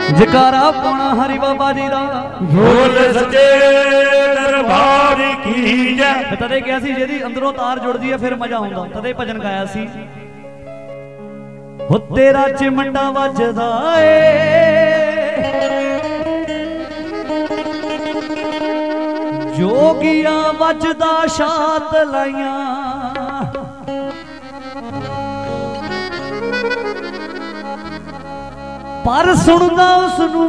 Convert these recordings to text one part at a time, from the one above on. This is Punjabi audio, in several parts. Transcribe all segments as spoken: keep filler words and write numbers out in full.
जकारा पाना हरि बाबा जी दा बोल सच्चे दरबार की जय। तदे क्या सी जेदी अंदरों तार जुड़दी है फिर मजा आउंदा तदे भजन गाया सी। हो तेरा चिमटा वजदा ए जोगिया वजदा शात लाइया पर सुनदा उसनू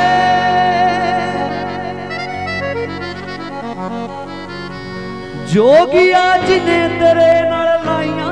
जोगिया जिने तेरे नाल लाइया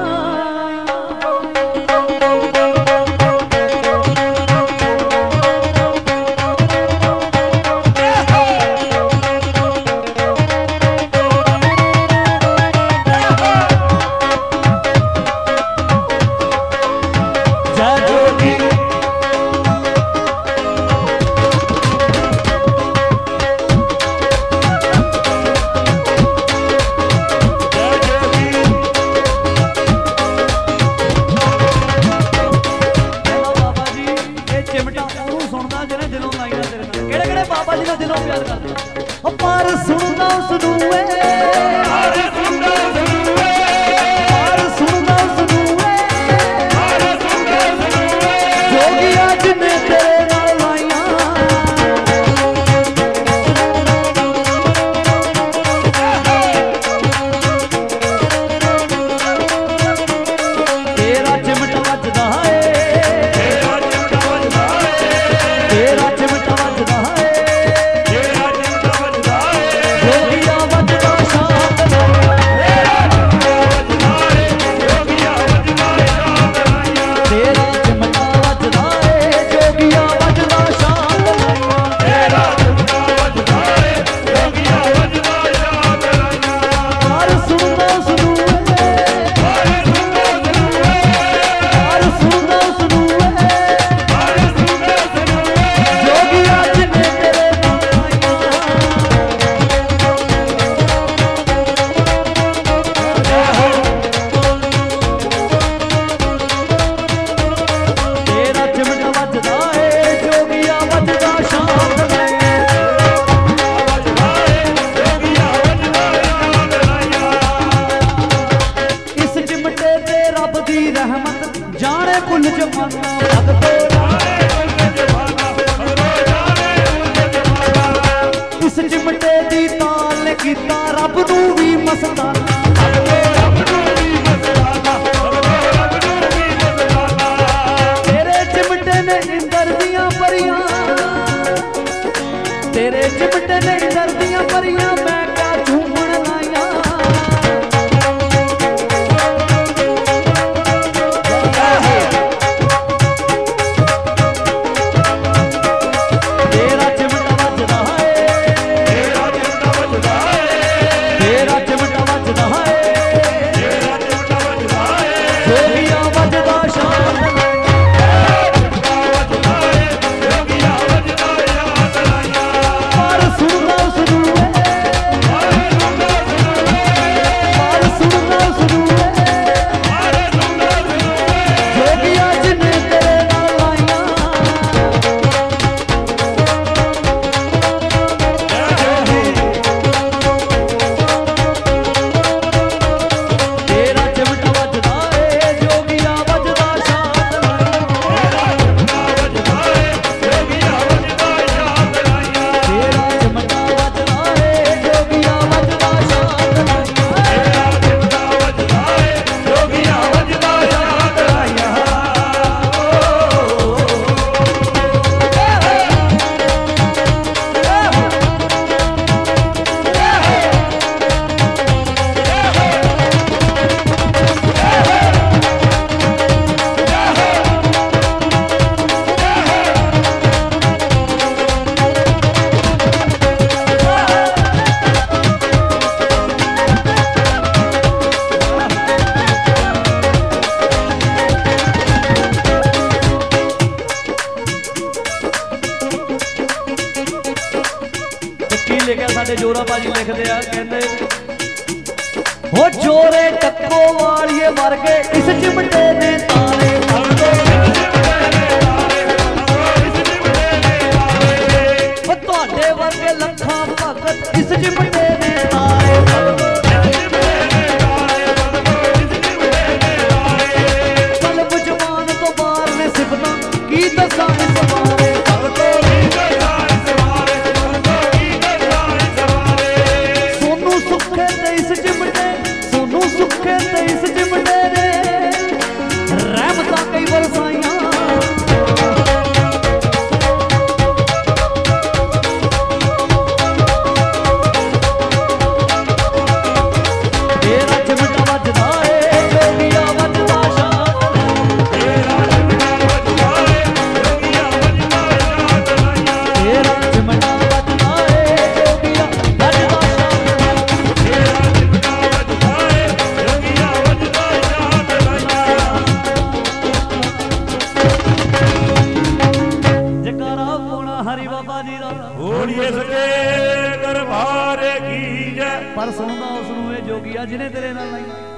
जोरा बाजी लिखते हैं कहते हो जोरे टक्को वालिए मर गए इस चिमटे ने तारे ਕੀ ਦੱਸਾਂ ਇਸ ਬਾਰੇ, ਭਗਤੋ ਕੀ ਦੱਸਾਂ ਇਸ ਬਾਰੇ, ਭਗਤੋ ਕੀ ਦੱਸਾਂ ਇਸ ਬਾਰੇ। ਸੋਨੂੰ ਸੁੱਖੇ ਤੇ ਇਸ ਚਿਮਟੇ, ਸੋਨੂੰ ਸੁੱਖੇ ਤੇ ਇਸ ਚਿਮਟੇ ਨੇ ਰਹਿਮਤਾਂ ਕਈ ਵਰਸਾਈਆਂ। ਤੇਰਾ ਚਿਮਟਾ ਵੱਜਦਾ ਏ ਜੋਗੀਆ ਵੱਜਦਾ ਸ਼ਾਨ, ਤੇਰਾ ਚਿਮਟਾ ਵੱਜਦਾ ਏ ਜੋਗੀਆ ਵੱਜਦਾ ਸ਼ਾਨ ਲਾਈਆਂ। ਤੇਰਾ ਚਿਮਟਾ ਵੱਜਦਾ ਏ ਜੋਗੀਆ ਵੱਜਦਾ ਸ਼ਾਨ, ਤੇਰਾ ਚਿਮਟਾ ਵੱਜਦਾ ਏ ਜੋਗੀਆ ਵੱਜਦਾ ਸ਼ਾਨ ਲਾਈਆਂ। ਜਕਾਰਾ ਪਾਉਣਾ ਹਰੀ ਬਾਬਾ ਜੀ ਦਾ, ਬੋਲੀਏ ਸੱਚੇ ਦਰਬਾਰ ਕੀ ਜੈ। ਪਰ ਸੁਣਦਾ ਉਸ ਨੂੰ ਇਹ ਜੋਗੀਆ ਜਿਹਨੇ ਤੇਰੇ ਨਾਲ ਨਹੀਂ।